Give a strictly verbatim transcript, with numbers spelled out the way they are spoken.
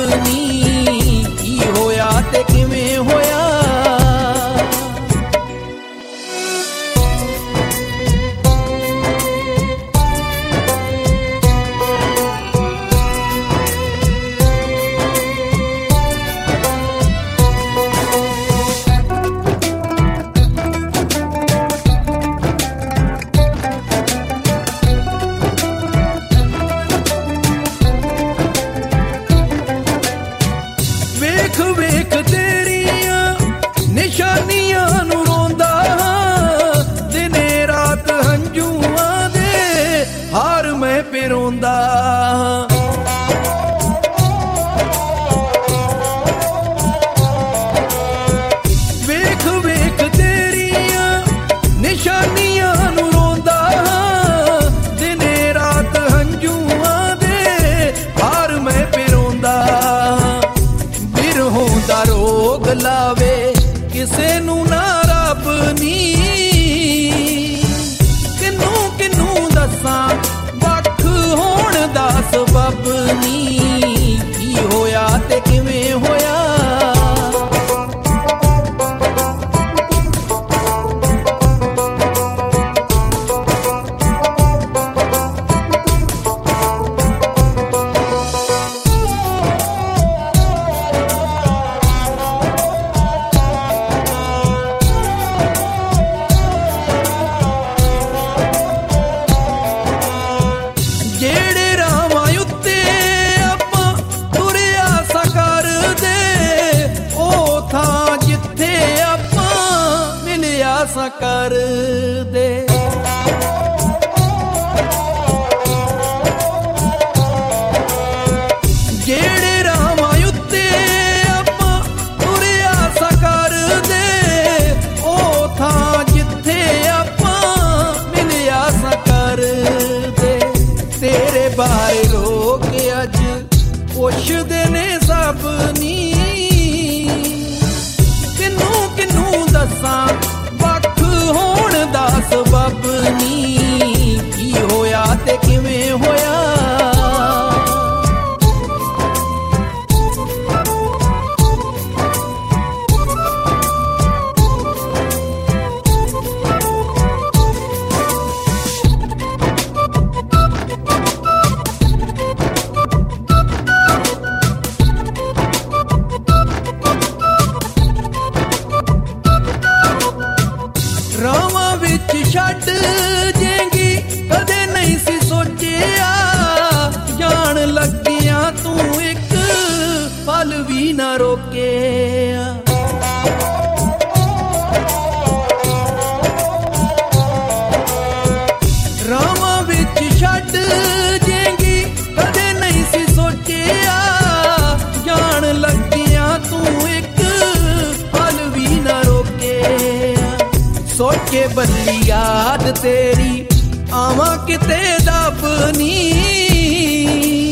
ਨੀ ਕੀ ਹੋਇਆ ਤੇ ਕਿਵੇਂ ਹੋਇਆ। ਵੇਖ ਵੇਖ ਤੇਰੀਆਂ ਨਿਸ਼ਾਨੀਆਂ ਨੂੰ ਰੋਂਦਾ ਹਾਂ, ਦਿਨੇ ਰਾਤ ਹੰਝੂਆਂ ਦੇ ਹਾਰ ਮੈਂ ਪਿਰੋਂਦਾ ਹਾਂ। ਵੇਖ ਵੇਖ ਤੇਰੀਆਂ ਨਿਸ਼ਾਨੀਆਂ ਨੂੰ ਰੋਂਦਾ ਹਾਂ, ਦਿਨੇ ਰਾਤ ਹੰਝੂਆਂ ਦੇ ਹਾਰ ਮੈਂ ਪਿਰੋਂਦਾ ਹਾਂ। ਬਿਰਹੋਂ ਦਾ ਰੋਗ ਲਾਵੇ ਕਿਸੇ ਨੂੰ ਨਾ ਰੱਬ ਨੀ, ਕਿਨੂੰ ਕਿਨੂੰ ਦੱਸਾਂ ਵੱਖ ਹੋਣ ਦਾ ਸਬੱਬ ਨੀ ਕੀ ਹੋਇਆ ਤੇ ਕਿਵੇਂ ਹੋਇਆ। ਜਿਹੜੇ ਰਾਵਾਂ ਉੱਤੇ ਆਪਾਂ ਤੁਰਿਆ ਸਾ ਕਰਦੇ, ਉਹ ਥਾਂ ਜਿੱਥੇ ਆਪਾਂ ਮਿਲਿਆ ਸਾ ਕਰਦੇ। ਜਿਹੜੇ ਰਾਵਾਂ ਉੱਤੇ ਆਪਾਂ ਤੁਰਿਆ ਸਾ ਕਰਦੇ, ਉਹ ਥਾਂ ਜਿੱਥੇ ਆਪਾਂ ਮਿਲਿਆ ਸਾ ਕਰਦੇ। ਤੇਰੇ ਬਾਰੇ ਲੋਕ ਅੱਜ ਪੁੱਛਦੇ ਨੇ ਸਭ ਨੀ, ਕਿਨੂੰ ਕਿਨੂੰ ਦੱਸਾਂ ਵੱਖ ਹੋਣ ਦਾ ਸਬੱਬ ਨੀ ਕੀ ਹੋਇਆ ਤੇ ਕਿਵੇਂ ਹੋਇਆ। ਰਾਵਾਂ ਵਿੱਚ ਛੱਡ ਜੇਂਗੀ ਕਦੇ ਨਹੀਂ ਸੀ ਸੋਚਿਆ, ਜਾਣ ਲੱਗਿਆ ਤੂੰ ਇੱਕ ਪਲ ਵੀ ਨਾ ਰੋਕਿਆ। ਰਾਵਾਂ ਵਿੱਚ ਛੱਡ ਜੇਂਗੀ ਕਦੇ ਨਹੀਂ ਸੀ ਸੋਚਿਆ, ਜਾਣ ਲੱਗਿਆ ਤੂੰ ਇੱਕ ਪਲ ਵੀ ਨਾ ਰੋਕਿਆ। ਸੋਚੇ ਬੱਲੀ ਯਾਦ ਤੇਰੀ ਆਵਾਂ ਕਿਤੇ ਦੱਬ ਨੀ,